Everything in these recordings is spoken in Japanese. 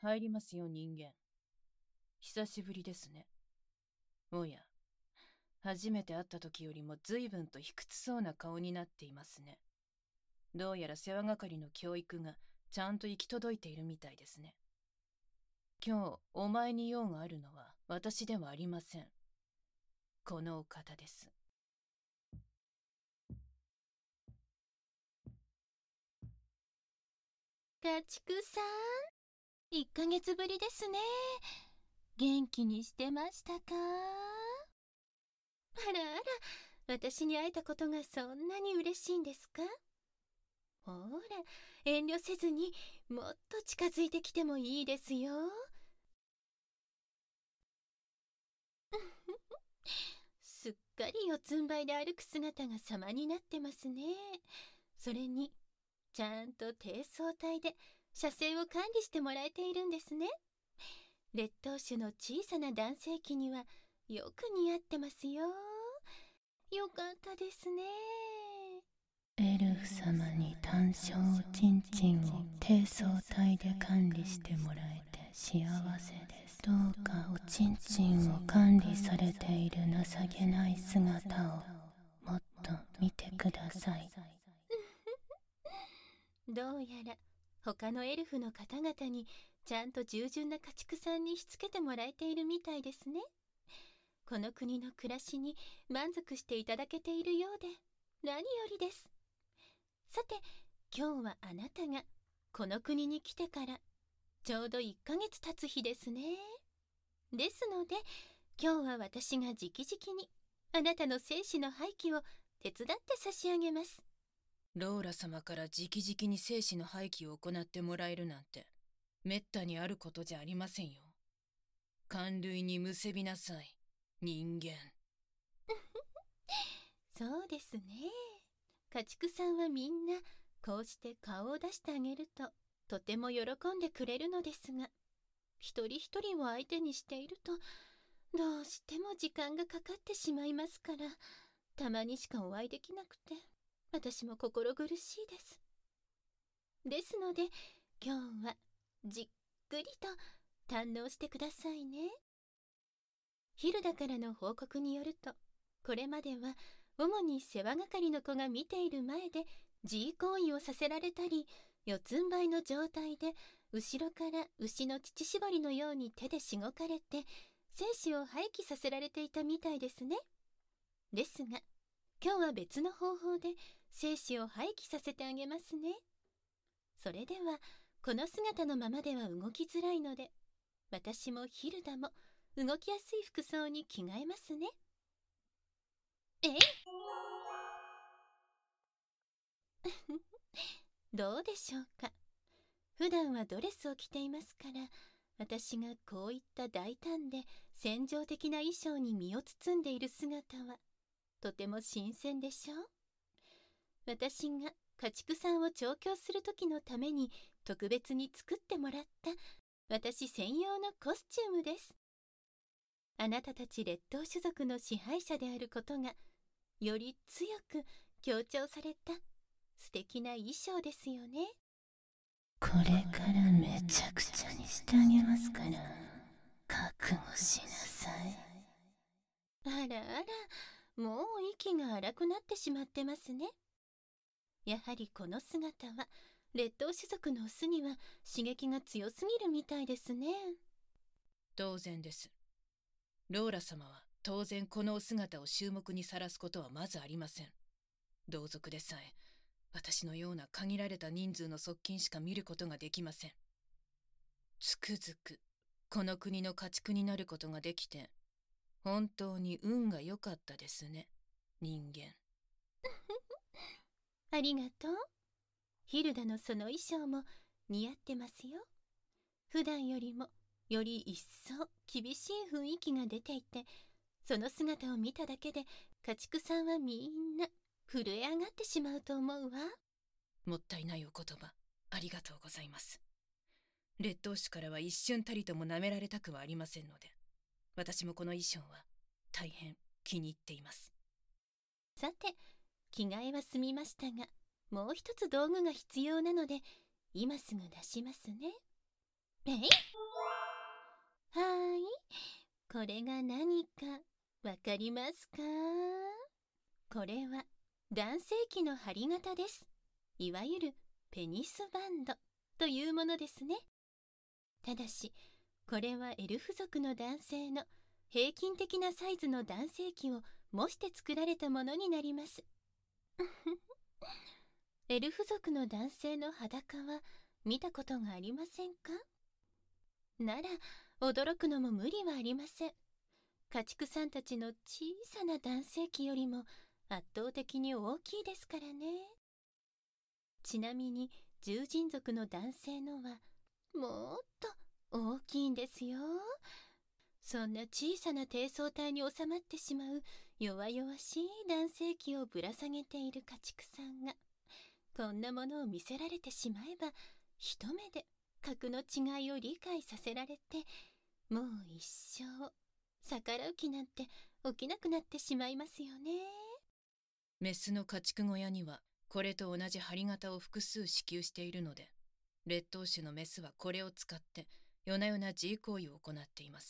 入りますよ、人間。久しぶりですね。おや、初めて会った時よりも随分と卑屈そうな顔になっていますね。どうやら世話係の教育がちゃんと行き届いているみたいですね。今日お前に用があるのは私ではありません。このお方です。 家畜さん、1ヶ月ぶりですね。元気にしてましたか？あらあら、私に会えたことがそんなに嬉しいんですか？ほら、遠慮せずにもっと近づいてきてもいいですよ。すっかり四つん這いで歩く姿が様になってますね。それにちゃんと低層体で車線を管理してもらえているんですね。劣等種の小さな男性器にはよく似合ってますよ。よかったですね。 エルフ様に単勝おちんちんを低層体で管理してもらえて幸せです。どうかおちんちんを管理されている情けない姿をもっと見てください。 どうやら他のエルフの方々にちゃんと従順な家畜さんにしつけてもらえているみたいですね。この国の暮らしに満足していただけているようで何よりです。さて、今日はあなたがこの国に来てからちょうど1ヶ月経つ日ですね。ですので今日は私が直々にあなたの精子の廃棄を手伝って差し上げます。 ローラ様から直々に精子の廃棄を行ってもらえるなんてめったにあることじゃありませんよ。寒類にむせびなさい、人間。 そうですね。家畜さんはみんなこうして顔を出してあげるととても喜んでくれるのですが、一人一人を相手にしているとどうしても時間がかかってしまいますから、たまにしかお会いできなくて私も心苦しいです。ですので今日はじっくりと堪能してくださいね。ヒルダからの報告によると、これまでは主に世話係の子が見ている前で自慰行為をさせられたり、四つん這いの状態で後ろから牛の乳搾りのように手でしごかれて精子を廃棄させられていたみたいですね。ですが今日は別の方法で精子を廃棄させてあげますね。それではこの姿のままでは動きづらいので、私もヒルダも動きやすい服装に着替えますね。どうでしょうか。普段はドレスを着ていますから、私がこういった大胆で戦場的な衣装に身を包んでいる姿はとても新鮮でしょう。私が家畜さんを調教する時のために特別に作ってもらった私専用のコスチュームです。あなたたち劣等種族の支配者であることがより強く強調された素敵な衣装ですよね。 これからめちゃくちゃにしてあげますから覚悟しなさい。 あらあら、もう息が荒くなってしまってますね。やはりこの姿は劣等種族のオスには刺激が強すぎるみたいですね。 当然です。ローラ様は当然このお姿を衆目にさらすことはまずありません。同族でさえ私のような限られた人数の側近しか見ることができません。つくづくこの国の家畜になることができて本当に運が良かったですね、人間。 ありがとう。ヒルダのその衣装も似合ってますよ。普段よりもより一層厳しい雰囲気が出ていて、その姿を見ただけで家畜さんはみんな震え上がってしまうと思うわ。 もったいないお言葉ありがとうございます。劣等種からは一瞬たりとも舐められたくはありませんので、私もこの衣装は大変気に入っています。 さて、着替えは済みましたが、もう一つ道具が必要なので今すぐ出しますね。 これが何かわかりますか？これは男性器の針型です。いわゆるペニスバンドというものですね。ただし、これはエルフ族の男性の平均的なサイズの男性器を模して作られたものになります。エルフ族の男性の裸は見たことがありませんか？なら驚くのも無理はありません。家畜さんたちの小さな男性器よりも圧倒的に大きいですからね。ちなみに獣人族の男性のはもっと大きいんですよ。そんな小さな低層体に収まってしまう弱々しい男性器をぶら下げている家畜さんが、こんなものを見せられてしまえば一目で格の違いを理解させられて、もう一生逆らう気なんて起きなくなってしまいますよね。 メスの家畜小屋にはこれと同じ針型を複数支給しているので、劣等種のメスはこれを使って夜な夜な G 行為を行っています。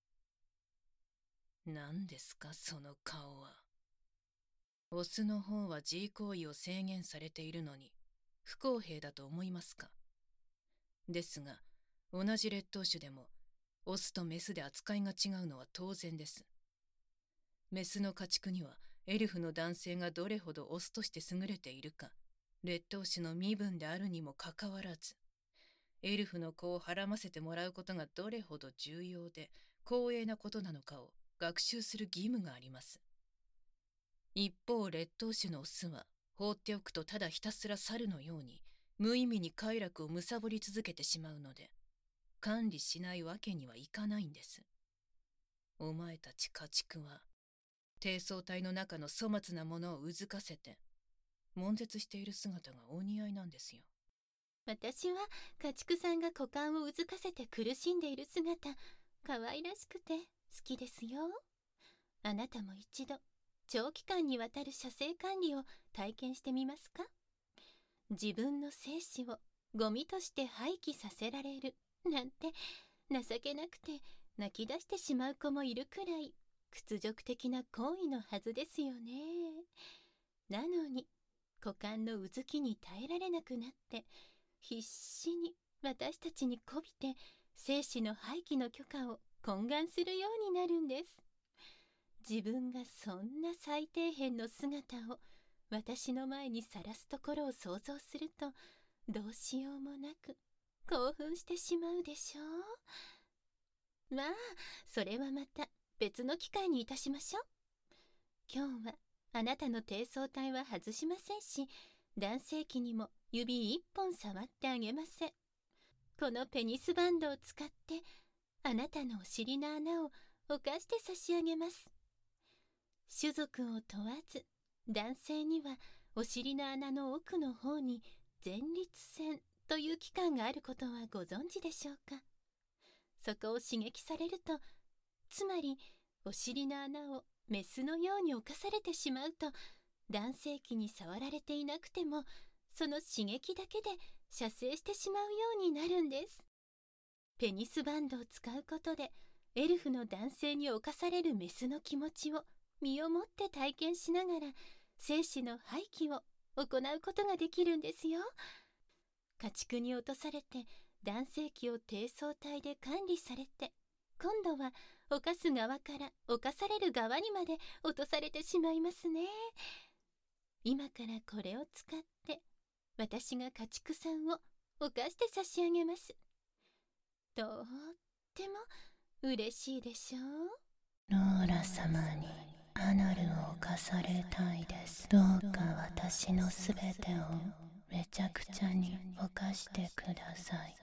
何ですかその顔は。オスの方は G 行為を制限されているのに不公平だと思いますか？ですが、同じ劣等種でもオスとメスで扱いが違うのは当然です。メスの家畜にはエルフの男性がどれほどオスとして優れているか、劣等種の身分であるにもかかわらず、エルフの子をはらませてもらうことがどれほど重要で光栄なことなのかを学習する義務があります。一方、劣等種のオスは放っておくとただひたすら猿のように無意味に快楽を貪り続けてしまうので、管理しないわけにはいかないんです。お前たち家畜は低層体の中の粗末なものをうずかせて悶絶している姿がお似合いなんですよ。 私は家畜さんが股間をうずかせて苦しんでいる姿、可愛らしくて好きですよ。あなたも一度長期間にわたる射精管理を体験してみますか？自分の精子をゴミとして廃棄させられるなんて情けなくて泣き出してしまう子もいるくらい屈辱的な行為のはずですよね。なのに股間のうずきに耐えられなくなって必死に私たちにこびて精子の廃棄の許可を懇願するようになるんです。自分がそんな最底辺の姿を私の前にさらすところを想像すると、どうしようもなく興奮してしまうでしょう。まあそれはまた別の機会にいたしましょう。今日はあなたの低層体は外しませんし、男性器にも指一本触ってあげません。このペニスバンドを使ってあなたのお尻の穴を犯して差し上げます。種族を問わず、男性にはお尻の穴の奥の方に前立腺という器官があることはご存知でしょうか？そこを刺激されると、つまりお尻の穴をメスのように侵されてしまうと、男性器に触られていなくてもその刺激だけで射精してしまうようになるんです。ペニスバンドを使うことでエルフの男性に侵されるメスの気持ちを身をもって体験しながら精子の廃棄を行うことができるんですよ。家畜に落とされて男性器を低層体で管理されて、今度は犯す側から犯される側にまで落とされてしまいますね。今からこれを使って私が家畜さんを犯して差し上げます。とっても嬉しいでしょう。 ローラ様にアナルを犯されたいです。どうか私のすべてをめちゃくちゃに犯してください。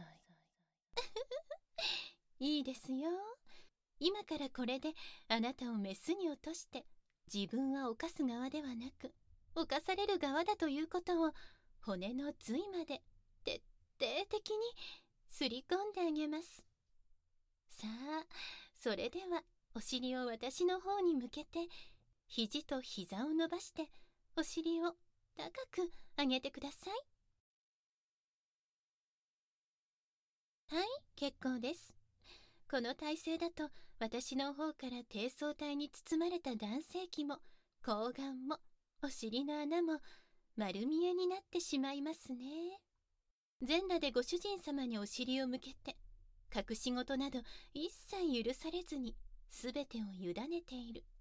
いいですよ。今からこれであなたをメスに落として、自分は犯す側ではなく犯される側だということを骨の髄まで徹底的にすり込んであげます。さあ、それではお尻を私の方に向けて、肘と膝を伸ばしてお尻を高く上げてください。はい、結構です。 この体勢だと私の方から低層体に包まれた男性器も睾丸もお尻の穴も丸見えになってしまいますね。全裸でご主人様にお尻を向けて隠し事など一切許されずに全てを委ねている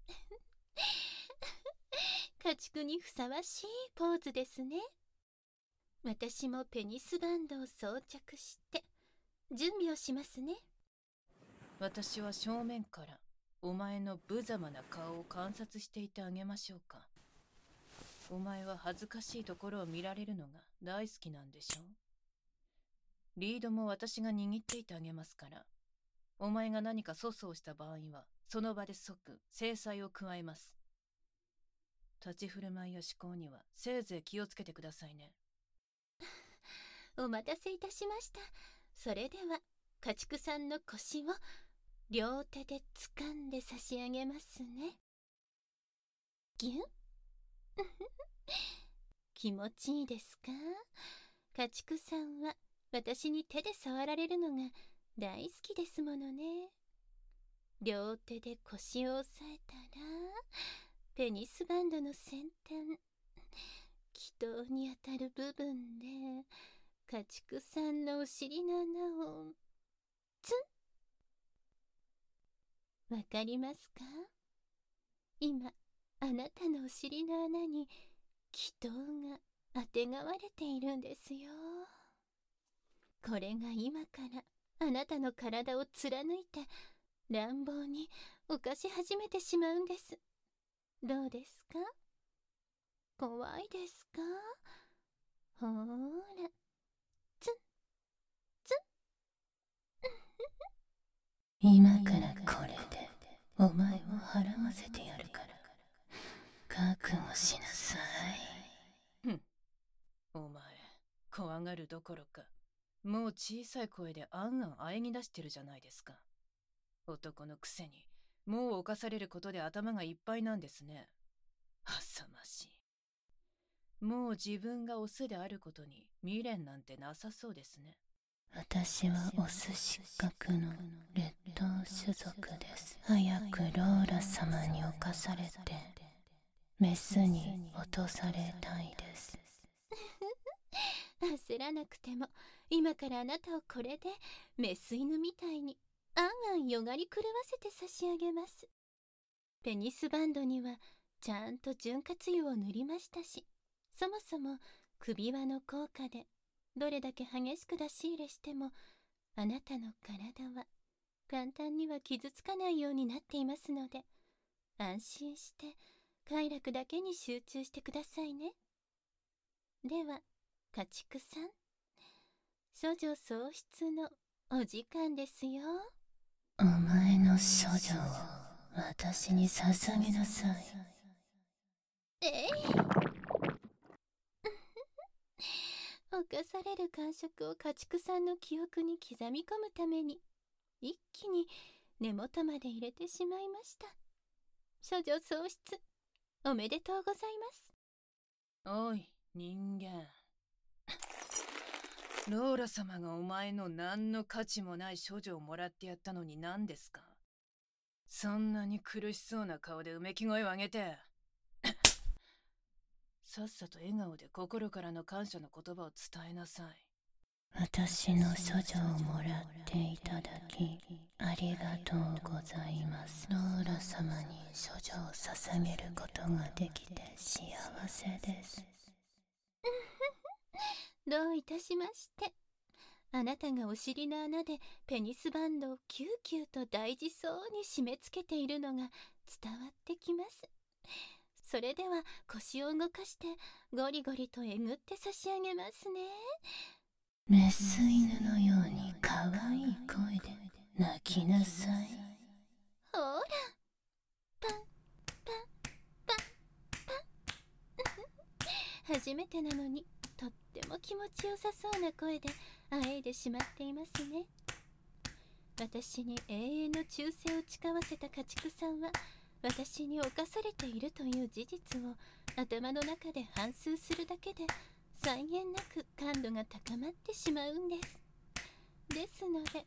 家畜にふさわしいポーズですね。私もペニスバンドを装着して準備をしますね。 私は正面からお前の無様な顔を観察していてあげましょうか。お前は恥ずかしいところを見られるのが大好きなんでしょう。リードも私が握っていてあげますから、お前が何か粗相した場合はその場で即制裁を加えます。立ち振る舞いや思考にはせいぜい気をつけてくださいね。 お待たせいたしました。それでは家畜さんの腰を両手で掴んで差し上げますね。ギュン気持ちいいですか？家畜さんは私に手で触られるのが大好きですものね。両手で腰を押さえたらペニスバンドの先端、気筒に当たる部分で家畜さんのお尻の穴をツン。わかりますか？今あなたのお尻の穴に気筒があてがわれているんですよ。これが今からあなたの体を貫いて乱暴に犯し始めてしまうんです。どうですか？怖いですか？ほーら、ツンツン今からこれでお前を払わせてやるから覚悟しなさい。 お前怖がるどころかもう小さい声であんあん喘ぎ出してるじゃないですか。男のくせにもう犯されることで頭がいっぱいなんですね。あさましい。もう自分がオスであることに未練なんてなさそうですね。 私はオス失格の劣等種族です。早くローラ様に侵されてメスに落とされたいです。 焦らなくても今からあなたをこれでメス犬みたいにあんあんよがり狂わせて差し上げます。ペニスバンドにはちゃんと潤滑油を塗りましたし、そもそも首輪の効果でどれだけ激しく出し入れしてもあなたの体は簡単には傷つかないようになっていますので、安心して快楽だけに集中してくださいね。では家畜さん、処女喪失のお時間ですよ。 お前の処女を私に捧げなさい。 犯される感触を家畜さんの記憶に刻み込むために一気に根元まで入れてしまいました。処女喪失おめでとうございます。 おい人間ローラ様がお前の何の価値もない処女をもらってやったのに何ですか？そんなに苦しそうな顔でうめき声を上げてさっさと笑顔で心からの感謝の言葉を伝えなさい。 私の処女をもらっていただきありがとうございます。ローラ様に処女を捧げることができて幸せです。 どういたしまして。あなたがお尻の穴でペニスバンドをキューキューと大事そうに締め付けているのが伝わってきます。それでは腰を動かしてゴリゴリとえぐって差し上げますね。 メス犬のように可愛い声で泣きなさい。 ほら、パンパンパンパン初めてなのにとっても気持ちよさそうな声であえいでしまっていますね。私に永遠の忠誠を誓わせた家畜さんは私に侵されているという事実を頭の中で反芻するだけで際限なく感度が高まってしまうんです。ですので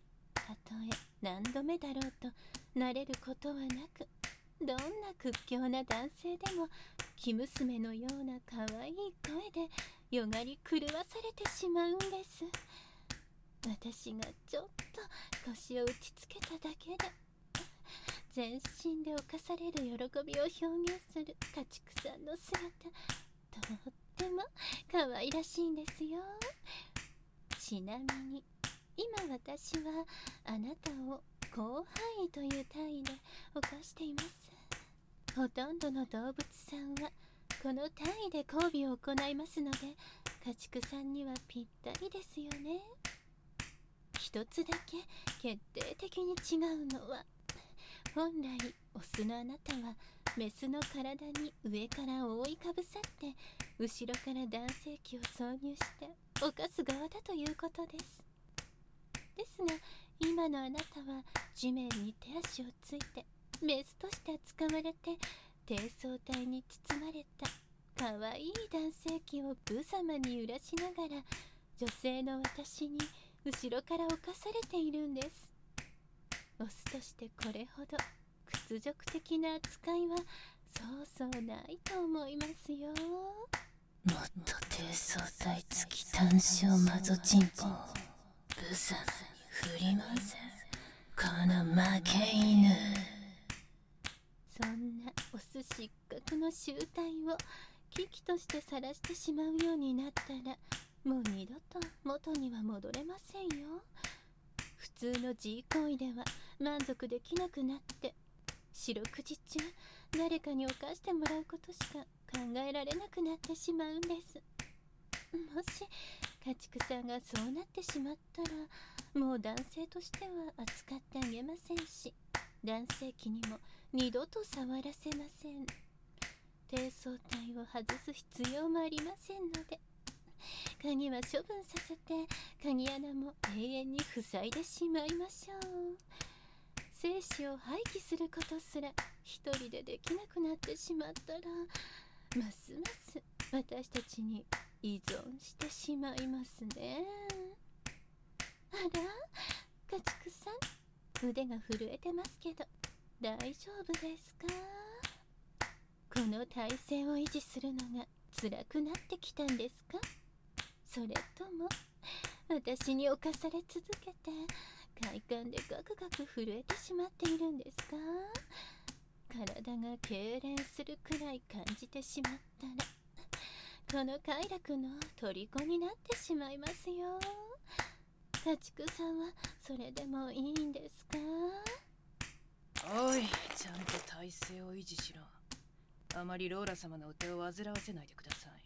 たとえ何度目だろうと慣れることはなく、どんな屈強な男性でも生娘のような可愛い声でよがり狂わされてしまうんです。私がちょっと腰を打ちつけただけで全身で侵される喜びを表現する家畜さんの姿、とっても可愛らしいんですよ。ちなみに今私はあなたを広範囲という単位で犯しています。ほとんどの動物さんはこの単位で交尾を行いますので、家畜さんにはぴったりですよね。一つだけ決定的に違うのは、本来オスのあなたはメスの体に上から覆いかぶさって後ろから男性器を挿入して犯す側だということです。ですが今のあなたは地面に手足をついてメスとして扱われて低層体に包まれた可愛い男性器を無様に揺らしながら女性の私に後ろから侵されているんです。オスとしてこれほど屈辱的な扱いはそうそうないと思いますよ。 もっと低層体付き単小マゾチンポを無様に振り回せ、この負け犬。 そんなオス失格の集体を危機として晒してしまうようになったら、もう二度と元には戻れませんよ。普通の G 行為では満足できなくなって、四六時中誰かに犯してもらうことしか考えられなくなってしまうんです。もし家畜さんがそうなってしまったら、もう男性としては扱ってあげませんし、男性器にも二度と触らせません。低層体を外す必要もありませんので、鍵は処分させて鍵穴も永遠に塞いでしまいましょう。精子を廃棄することすら一人でできなくなってしまったら、ますます私たちに依存してしまいますね。あら、家畜さん、腕が震えてますけど大丈夫ですか？この体勢を維持するのが辛くなってきたんですか？それとも私に侵され続けて快感でガクガク震えてしまっているんですか？体が痙攣するくらい感じてしまったら、この快楽の虜になってしまいますよ。家畜さんはそれでもいいんですか？ おい、ちゃんと体勢を維持しろ。あまりローラ様のお手を煩わせないでください。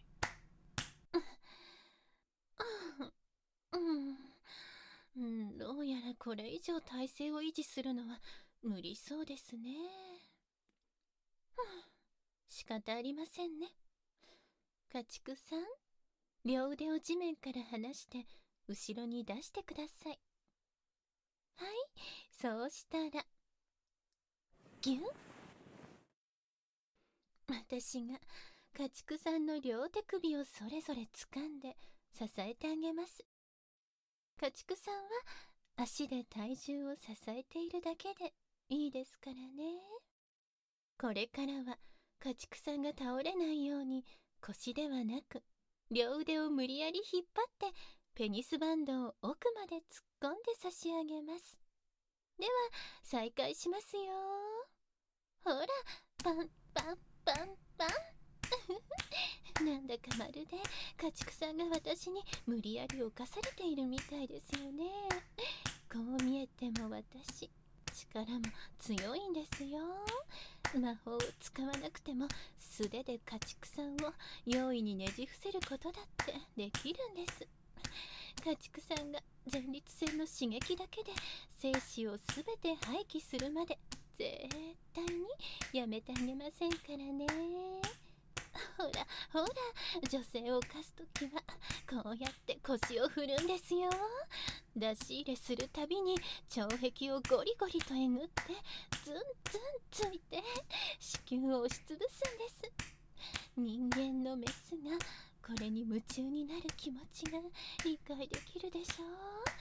どうやらこれ以上体勢を維持するのは無理そうですね。仕方ありませんね。家畜さん、両腕を地面から離して後ろに出してください。はい、そうしたらギュン。私が家畜さんの両手首をそれぞれ掴んで支えてあげます。家畜さんは足で体重を支えているだけでいいですからね。これからは家畜さんが倒れないように腰ではなく両腕を無理やり引っ張ってペニスバンドを奥まで突っ込んで差し上げます。では再開しますよ。ほら、パンパンパンパンなんだかまるで家畜さんが私に無理やり侵されているみたいですよね。こう見えても私、力も強いんですよ。魔法を使わなくても素手で家畜さんを容易にねじ伏せることだってできるんです。家畜さんが前立腺の刺激だけで精子をすべて廃棄するまで絶対にやめてあげませんからね。ほらほら、女性を犯すときはこうやって腰を振るんですよ。出し入れするたびに腸壁をゴリゴリとえぐってズンズンついて子宮を押しつぶすんです。人間のメスがこれに夢中になる気持ちが理解できるでしょう。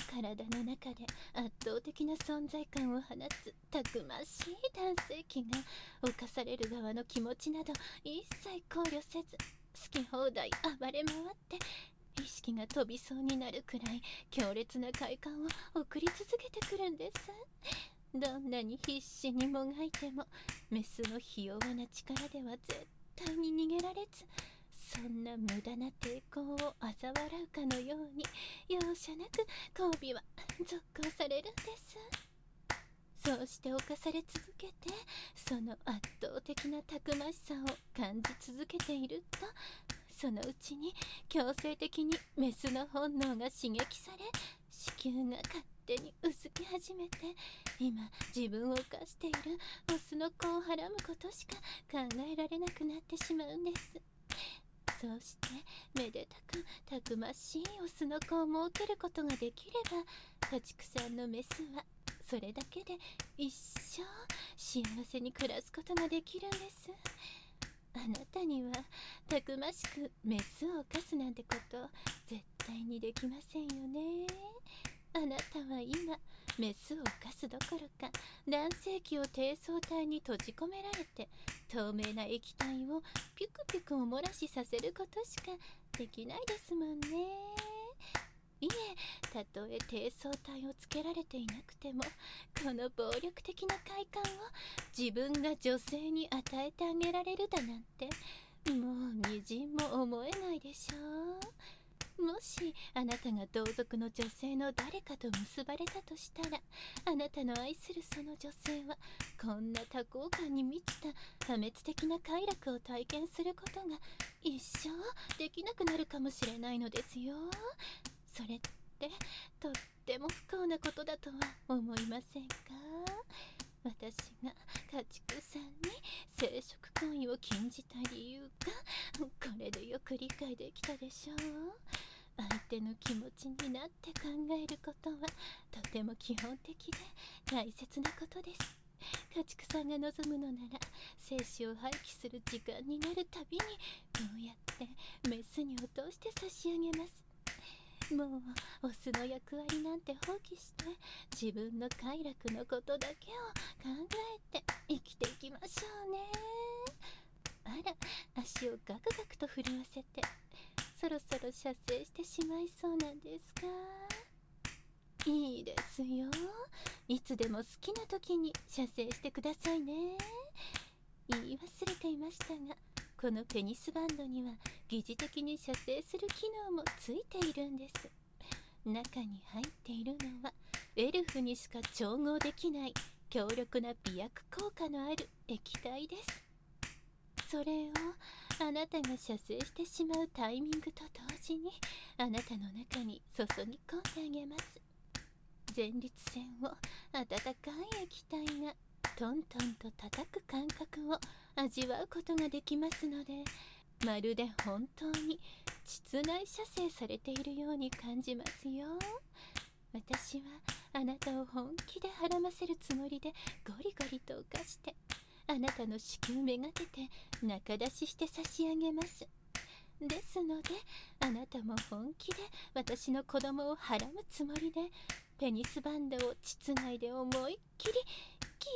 体の中で圧倒的な存在感を放つたくましい男性器が侵される側の気持ちなど一切考慮せず好き放題暴れ回って意識が飛びそうになるくらい強烈な快感を送り続けてくるんです。どんなに必死にもがいてもメスのひ弱な力では絶対に逃げられず、そんな無駄な抵抗を嘲笑うかのように容赦なく交尾は続行されるんです。そうして侵され続けてその圧倒的なたくましさを感じ続けていると、そのうちに強制的にメスの本能が刺激され子宮が勝手に薄き始めて、今自分を犯しているオスの子をはらむことしか考えられなくなってしまうんです。そうしてめでたくたくましいオスの子を設けることができれば、家畜さんのメスはそれだけで一生幸せに暮らすことができるんです。あなたにはたくましくメスを犯すなんてこと絶対にできませんよね。あなたは今メスを犯すどころか男性器を低層体に閉じ込められて透明な液体をピュクピュクお漏らしさせることしかできないですもんね。いえ、たとえ低層体をつけられていなくてもこの暴力的な快感を自分が女性に与えてあげられるだなんてもうみじんも思えないでしょう。もしあなたが同族の女性の誰かと結ばれたとしたら、あなたの愛するその女性はこんな多幸感に満ちた破滅的な快楽を体験することが一生できなくなるかもしれないのですよ。それってとっても不幸なことだとは思いませんか？私が家畜さんに生殖行為を禁じた理由がこれでよく理解できたでしょう。相手の気持ちになって考えることはとても基本的で大切なことです。家畜さんが望むのなら精子を廃棄する時間になるたびにこうやってメスに落として差し上げます。もうオスの役割なんて放棄して自分の快楽のことだけを考えて生きていきましょうね。あら、足をガクガクと震わせてそろそろ射精してしまいそうなんですか？いいですよ。いつでも好きな時に射精してくださいね。言い忘れていましたが、このペニスバンドには疑似的に射精する機能もついているんです。中に入っているのはエルフにしか調合できない強力な美薬効果のある液体です。それをあなたが射精してしまうタイミングと同時にあなたの中に注ぎ込んであげます。前立腺を温かい液体がトントンと叩く感覚を味わうことができますので、まるで本当に膣内射精されているように感じますよ。私はあなたを本気ではらませるつもりでゴリゴリと犯してあなたの子宮めがけて中出しして差し上げます。ですのであなたも本気で私の子供をはらむつもりでペニスバンドを膣内で思いっきりギ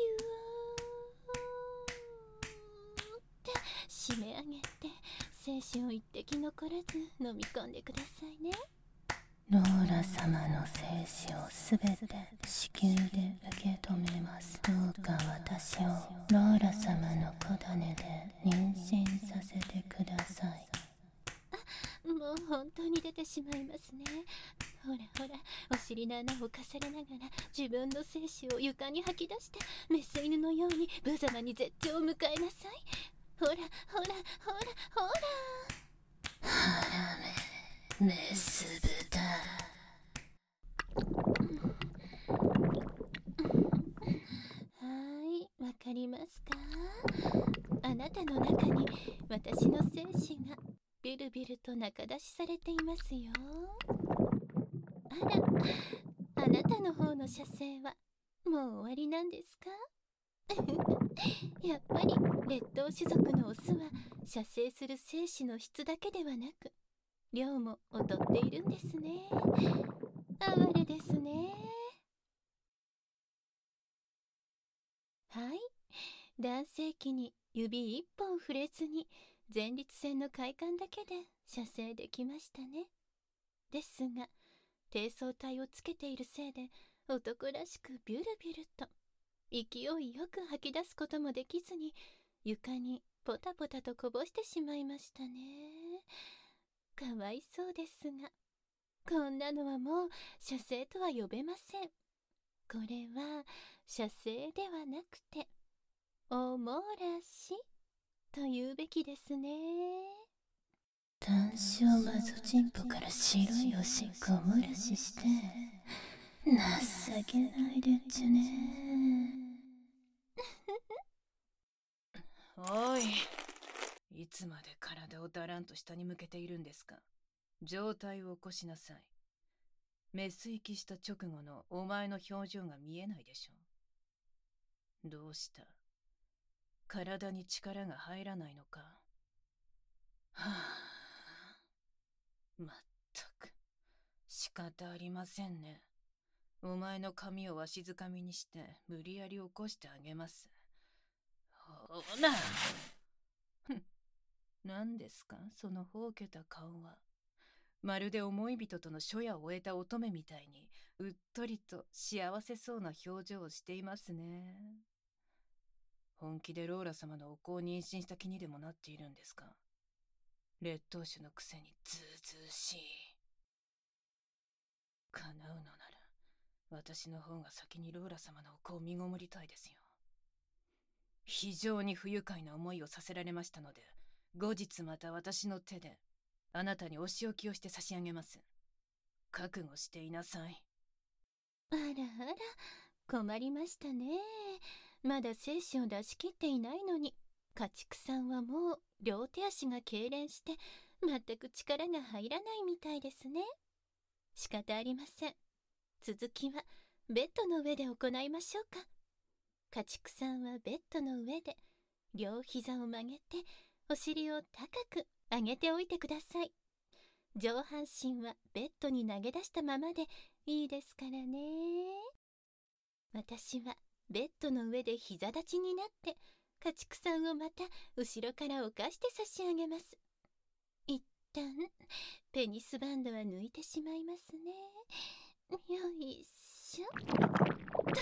ューって締め上げて精子を一滴残らず飲み込んでくださいね。 ローラ様の精子をすべて子宮で受け止めます。どうか私をローラ様の子種で妊娠させてください。 もう本当に出てしまいますね。ほらほら、お尻の穴をかされながら自分の精子を床に吐き出してメス犬のように無様に絶頂を迎えなさい。ほらほらほらほら。 はらめメス豚。 はい、わかりますか？あなたの中に私の精子がビルビルと中出しされていますよ。あら、あなたの方の射精はもう終わりなんですか？やっぱり劣等種族のオスは射精する精子の質だけではなく量も劣っているんですね。 哀れですね。はい、男性器に指一本触れずに前立腺の快感だけで射精できましたね。ですが低層体をつけているせいで男らしくビュルビュルと勢いよく吐き出すこともできずに床にポタポタとこぼしてしまいましたね。かわいそうですが、こんなのはもう射精とは呼べません。これは射精ではなくておもらしと言うべきですね。 男子をまずチンポから白いおしっこを漏らしして情けないでっちゅね。 おい、いつまで体をだらんと下に向けているんですか。状態を起こしなさい。メス息した直後のお前の表情が見えないでしょ。どうした？体に力が入らないのか。はあ、まったく仕方ありませんね。お前の髪をわしづかみにして無理やり起こしてあげます。ほな。何ですかそのほうけた顔は。まるで思い人との初夜を終えた乙女みたいにうっとりと幸せそうな表情をしていますね。本気でローラ様のお子を妊娠した気にでもなっているんですか。劣等種のくせにずうずうしい。叶うのなら私の方が先にローラ様のお子を身ごもりたいですよ。非常に不愉快な思いをさせられましたので、後日また私の手であなたにお仕置きをして差し上げます。覚悟していなさい。 あらあら、困りましたね。まだ精子を出し切っていないのに、家畜さんはもう両手足が痙攣して全く力が入らないみたいですね。仕方ありません。続きはベッドの上で行いましょうか。家畜さんはベッドの上で両膝を曲げてお尻を高く上げておいてください。上半身はベッドに投げ出したままでいいですからね。私はベッドの上で膝立ちになって家畜さんをまた後ろからおかして差し上げます。一旦ペニスバンドは抜いてしまいますね。よいしょっと。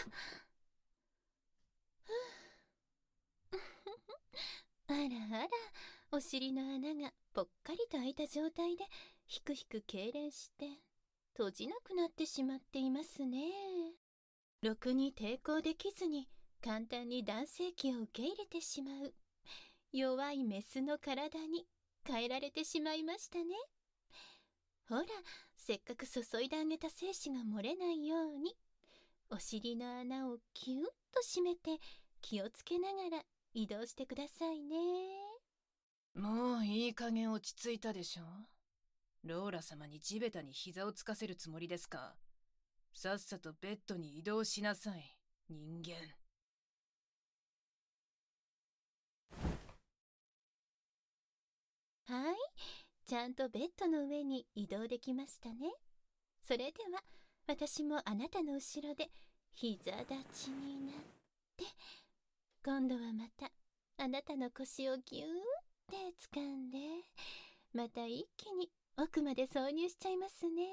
あらあら、お尻の穴がぽっかりと開いた状態でひくひく痙攣して閉じなくなってしまっていますね。ろくに抵抗できずに簡単に男性器を受け入れてしまう弱いメスの体に変えられてしまいましたね。ほら、せっかく注いであげた精子が漏れないようにお尻の穴をキュッと締めて気をつけながら移動してくださいね。 もういい加減落ち着いたでしょ。ローラ様に地べたに膝をつかせるつもりですか。さっさとベッドに移動しなさい、人間。 はい、ちゃんとベッドの上に移動できましたね。それでは私もあなたの後ろで膝立ちになって、今度はまたあなたの腰をギューって掴んで、また一気に奥まで挿入しちゃいますね。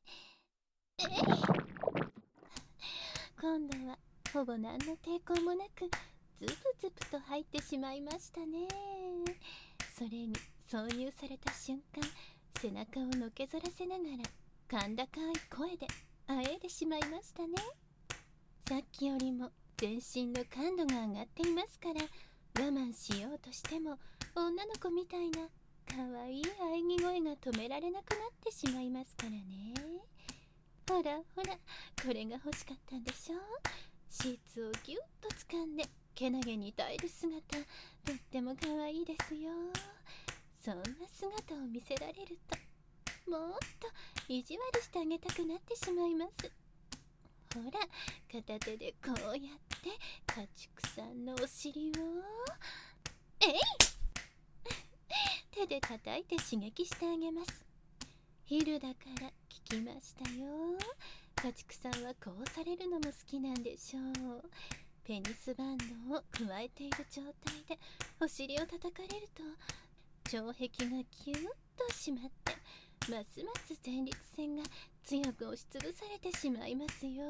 今度はほぼ何の抵抗もなくズブズブと入ってしまいましたね。それに挿入された瞬間、背中をのけぞらせながら甲高い声であえいでしまいましたね。さっきよりも全身の感度が上がっていますから、我慢しようとしても女の子みたいなかわいい喘ぎ声が止められなくなってしまいますからね。ほらほら、これが欲しかったんでしょ。シーツをギュッと掴んでけなげに耐える姿、とってもかわいいですよ。そんな姿を見せられるともっと意地悪してあげたくなってしまいます。ほら、片手でこうやって家畜さんのお尻を手で叩いて刺激してあげます。昼だから危聞きましたよ。家畜さんはこうされるのも好きなんでしょう。ペニスバンドを加えている状態でお尻を叩かれると腸壁がキューッと締まってますます前立腺が強く押しつぶされてしまいますよ。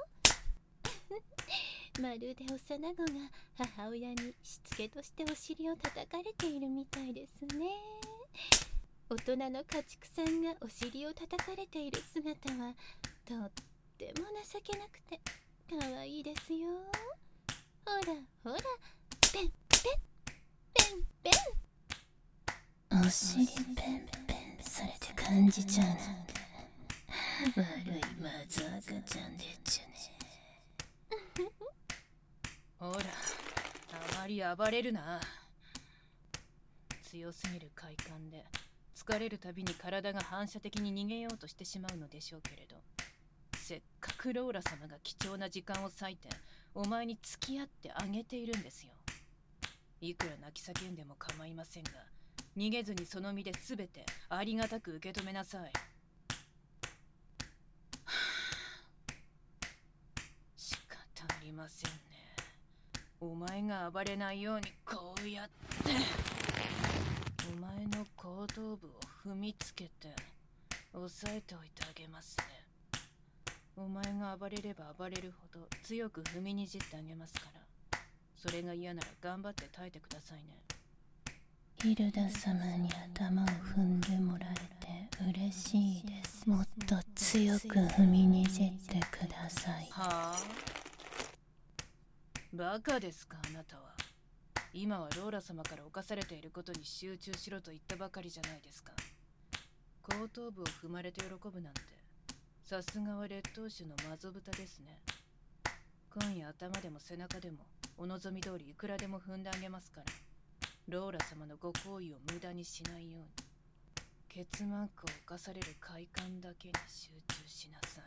まるで幼子が母親にしつけとしてお尻を叩かれているみたいですね。大人の家畜さんがお尻を叩かれている姿はとっても情けなくてかわいいですよ。ほらほら、ペンペンペンペン。 お尻ペンペンされて感じちゃうなんて悪いまず赤ちゃんでっちゅね。 ほら、あまり暴れるな。強すぎる快感で疲れるたびに体が反射的に逃げようとしてしまうのでしょうけれど、せっかくローラ様が貴重な時間を割いてお前に付き合ってあげているんですよ。いくら泣き叫んでも構いませんが、逃げずにその身で全てありがたく受け止めなさい。仕方ありませんね。お前が暴れないようにこうやってお前の後頭部を踏みつけて押さえておいてあげますね。お前が暴れれば暴れるほど強く踏みにじってあげますから、それが嫌なら頑張って耐えてくださいね。 ヒルダ様に頭を踏んでもらえて嬉しいです。もっと強く踏みにじってください。 はあ？バカですか、あなたは。今はローラ様から侵されていることに集中しろと言ったばかりじゃないですか。後頭部を踏まれて喜ぶなんて、さすがは劣等種のマゾブタですね。今夜頭でも背中でもお望み通りいくらでも踏んであげますから、ローラ様のご好意を無駄にしないように、ケツマークを犯される快感だけに集中しなさい。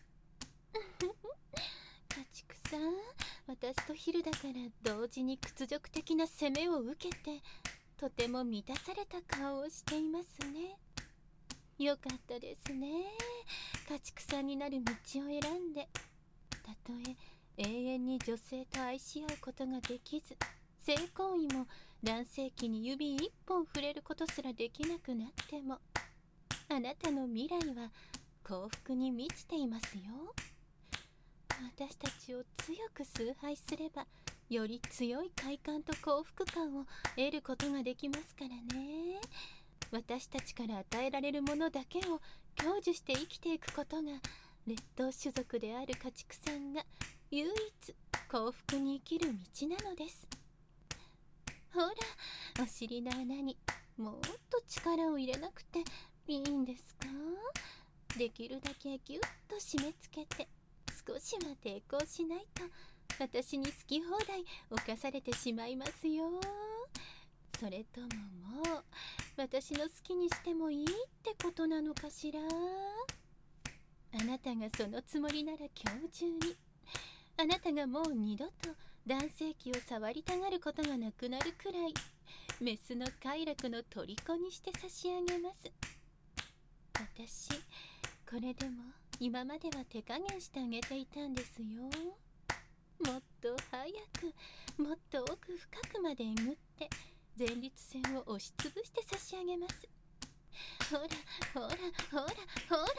家畜さん、私とヒルダから同時に屈辱的な攻めを受けてとても満たされた顔をしていますね。よかったですね。家畜さんになる道を選んで、たとえ永遠に女性と愛し合うことができず、性行為も男性器に指一本触れることすらできなくなっても、あなたの未来は幸福に満ちていますよ。私たちを強く崇拝すれば、より強い快感と幸福感を得ることができますからね。私たちから与えられるものだけを享受して生きていくことが、劣等種族である家畜さんが唯一幸福に生きる道なのです。ほら、お尻の穴にもっと力を入れなくていいんですか？できるだけギュッと締め付けて、少しは抵抗しないと私に好き放題侵されてしまいますよ。それとももう私の好きにしてもいいってことなのかしら。あなたがそのつもりなら今日中に、あなたがもう二度と男性器を触りたがることがなくなるくらいメスの快楽の虜にして差し上げます。私これでも今までは手加減してあげていたんですよ。もっと早く、もっと奥深くまでえぐって前立腺を押しつぶして差し上げます。ほらほらほらほら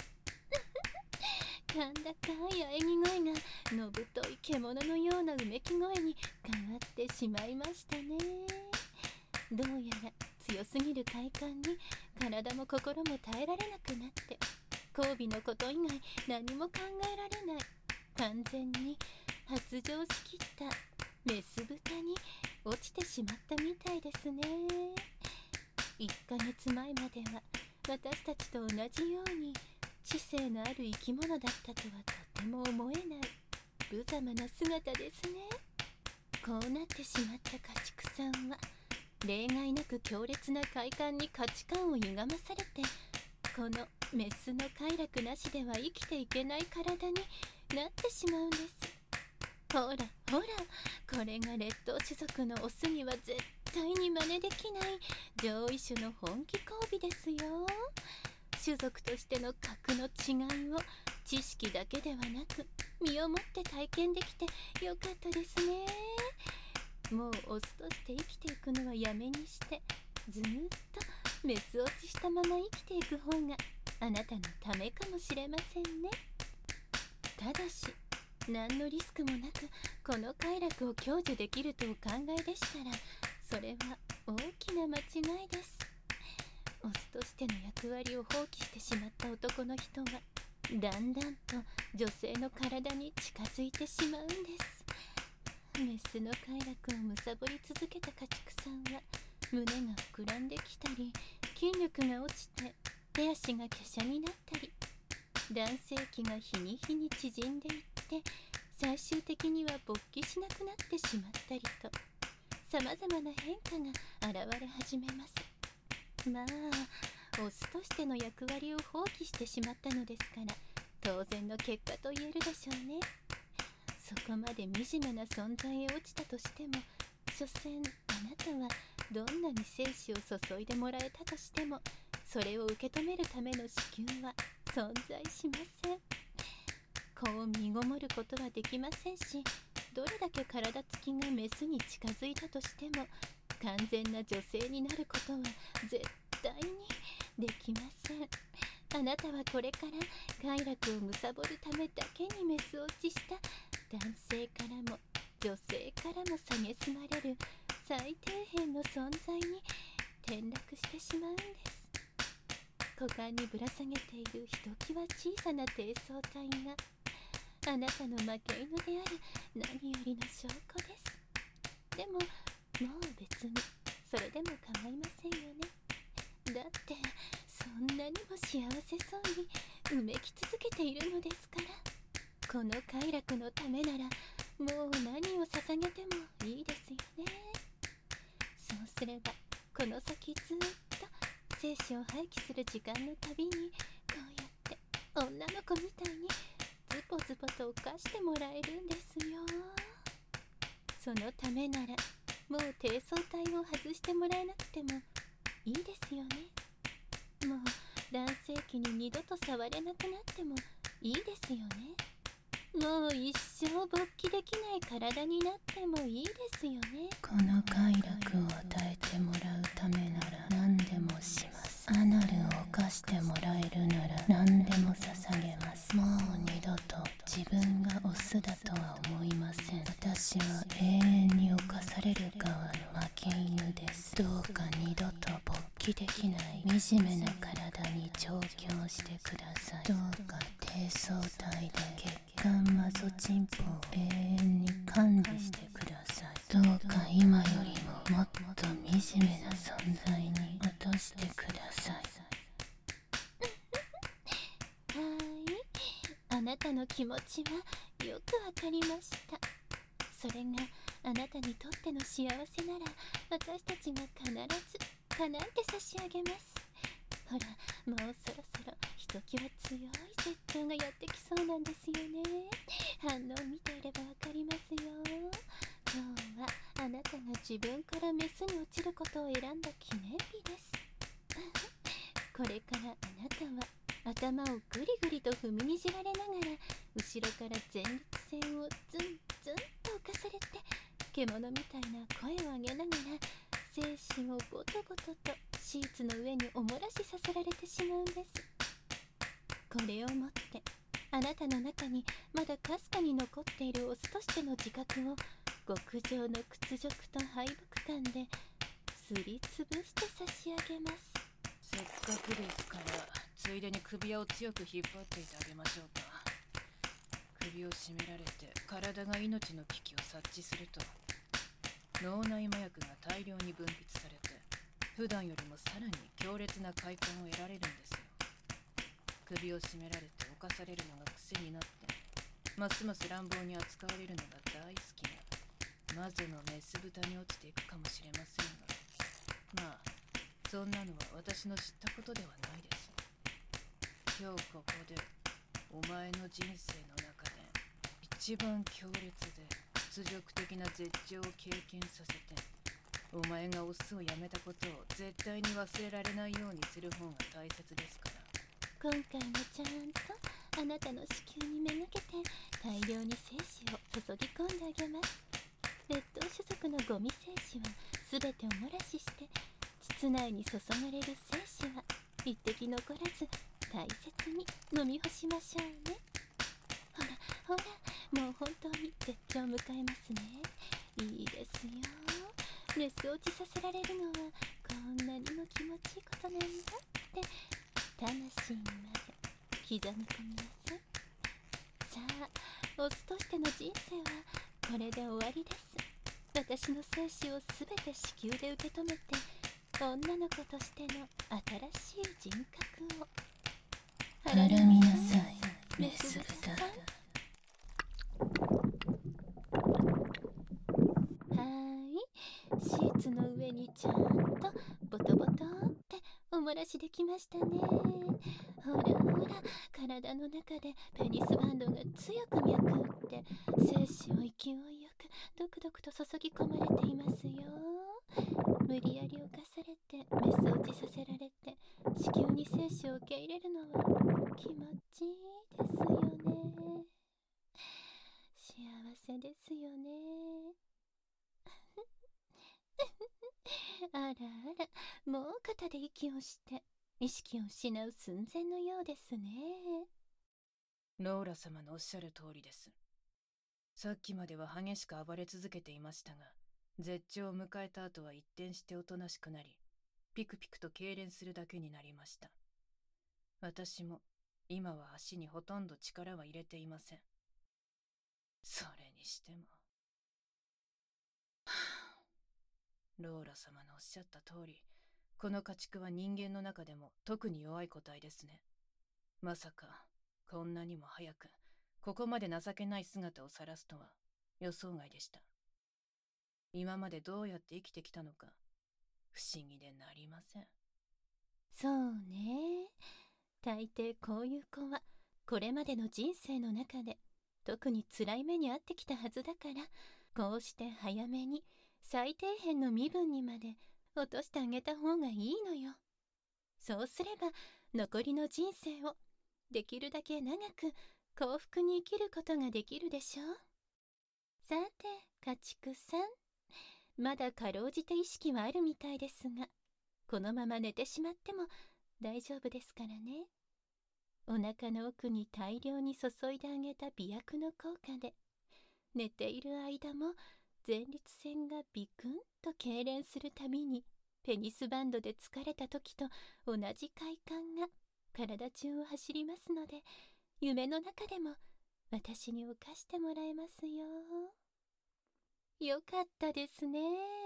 甲高い喘ぎ声がのぶとい獣のようなうめき声に変わってしまいましたね。どうやら強すぎる快感に体も心も耐えられなくなって、交尾のこと以外何も考えられない、完全に発情しきったメス豚に落ちてしまったみたいですね。1ヶ月前までは私たちと同じように知性のある生き物だったとはとても思えない無様な姿ですね。こうなってしまった家畜さんは例外なく強烈な快感に価値観を歪まされて、このメスの快楽なしでは生きていけない体になってしまうんです。ほらほら、これが劣等種族のオスには絶対に真似できない上位種の本気交尾ですよ。 種族としての格の違いを知識だけではなく身をもって体験できてよかったですね。もうオスとして生きていくのはやめにして、ずーっとメス落ちしたまま生きていく方があなたのためかもしれませんね。ただし何のリスクもなくこの快楽を享受できるとお考えでしたら、それは大きな間違いです。オスとしての役割を放棄してしまった男の人はだんだんと女性の体に近づいてしまうんです。メスの快楽を貪り続けた家畜さんは胸が膨らんできたり、筋力が落ちて手足が華奢になったり、男性器が日に日に縮んでいって最終的には勃起しなくなってしまったりと、さまざまな変化が現れ始めます。まあオスとしての役割を放棄してしまったのですから、当然の結果と言えるでしょうね。そこまで惨めな存在へ落ちたとしても、所詮あなたはどんなに精子を注いでもらえたとしても、それを受け止めるための子宮は存在しません。子を身ごもることはできませんし、どれだけ体つきがメスに近づいたとしても完全な女性になることは絶対にできません。あなたはこれから快楽を貪るためだけにメス落ちした男性からも女性からも蔑まれる最底辺の存在に転落してしまうんです。股間にぶら下げているひときわ小さな低層体があなたの負け犬である何よりの証拠です。でももう別にそれでも構いませんよね。だってそんなにも幸せそうにうめき続けているのですから。この快楽のためならもう何を捧げてもいいですよね。そうすればこの先ずっと精子を廃棄する時間のたびにこうやって女の子みたいにズポズポと犯してもらえるんですよ。そのためならもう低層体を外してもらえなくてもいいですよね。もう男性器に二度と触れなくなってもいいですよね。もう一生勃起できない体になってもいいですよね。 この快楽を与えてもらうためなら何でもします。アナルを犯してもらえるなら何でも捧げます。もう二度と自分がオスだとは思いません。私は永遠に侵される側の負け犬です。どうか二度と勃起できない惨めな体に調教してください。どうか低層体で血管マゾチンポを永遠に管理してください。どうか今よりももっと惨めな存在に落としてください。 あなたの気持ちはよくわかりました。それがあなたにとっての幸せなら私たちが必ず叶えて差し上げます。ほらもうそろそろひときわ強い絶頂がやってきそうなんですよね。反応を見ていればわかりますよ。今日はあなたが自分からメスに落ちることを選んだ記念日です。これからあなたは頭をぐりぐりと踏みにじられながら後ろから前立腺をズンズンと浮かされて獣みたいな声を上げながら精子をゴトゴトとシーツの上におもらしさせられてしまうんです。これをもってあなたの中にまだかすかに残っているオスとしての自覚を極上の屈辱と敗北感ですりつぶして差し上げます。 せっかくですからついでに首輪を強く引っ張っていてあげましょうか。首を絞められて体が命の危機を察知すると脳内麻薬が大量に分泌されて普段よりもさらに強烈な快感を得られるんですよ。首を絞められて犯されるのが癖になってますます乱暴に扱われるのが大好きな魔女のメス豚に落ちていくかもしれませんが、まあそんなのは私の知ったことではないです。今日ここでお前の人生の中で一番強烈で屈辱的な絶頂を経験させてお前がオスをやめたことを絶対に忘れられないようにする方が大切ですから。 今回もちゃんとあなたの子宮にめがけて大量に精子を注ぎ込んであげます。劣等種族のゴミ精子はすべてお漏らしして、膣内に注がれる精子は一滴残らず大切に飲み干しましょうね。ほらほら、もう本当に絶頂を迎えますね。いいですよ。メス落ちさせられるのはこんなにも気持ちいいことなんだって魂にまで刻み込みなさい。さあ、オスとしての人生はこれで終わりです。私の精子をすべて子宮で受け止めて、女の子としての新しい人格をはらみなさい、メス豚。 シーツの上にちゃんとボトボトってお漏らしできましたね。ほらほら、体の中でペニスバンドが強く脈打って精子を勢いよくドクドクと注ぎ込まれていますよ。無理やり犯されてメス落ちさせられて子宮に精子を受け入れるのは気持ちいいですよね。幸せですよね。あらあら、もう肩で息をして意識を失う寸前のようですね。 ローラ様のおっしゃる通りです。さっきまでは激しく暴れ続けていましたが、絶頂を迎えた後は一転しておとなしくなり、ピクピクと痙攣するだけになりました。私も今は足にほとんど力は入れていません。それにしてもローラ様のおっしゃった通り、この家畜は人間の中でも特に弱い個体ですね。まさかこんなにも早くここまで情けない姿を晒すとは予想外でした。今までどうやって生きてきたのか不思議でなりません。 そうね、大抵こういう子はこれまでの人生の中で特に辛い目に遭ってきたはずだから、こうして早めに最底辺の身分にまで落としてあげた方がいいのよ。そうすれば残りの人生をできるだけ長く幸福に生きることができるでしょう。さて家畜さん、まだかろうじて意識はあるみたいですが、このまま寝てしまっても大丈夫ですからね。お腹の奥に大量に注いであげた美薬の効果で、寝ている間も前立腺がビクンと痙攣するたびにペニスバンドで疲れた時と同じ快感が体中を走りますので、夢の中でも私に犯してもらえますよ。よかったですね。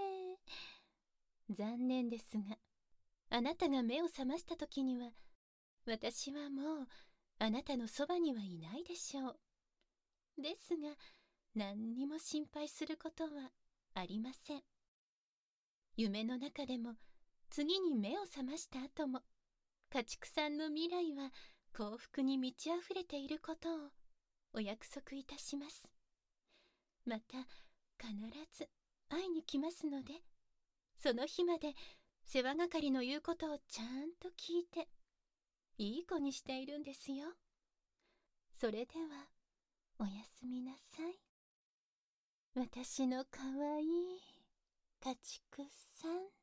残念ですが、あなたが目を覚ました時には私はもうあなたのそばにはいないでしょう。ですが何にも心配することはありません。夢の中でも次に目を覚ました後も家畜さんの未来は幸福に満ち溢れていることをお約束いたします。また必ず会いに来ますので、その日まで世話係の言うことをちゃんと聞いていい子にしているんですよ。それではおやすみなさい。私のかわいい家畜さん。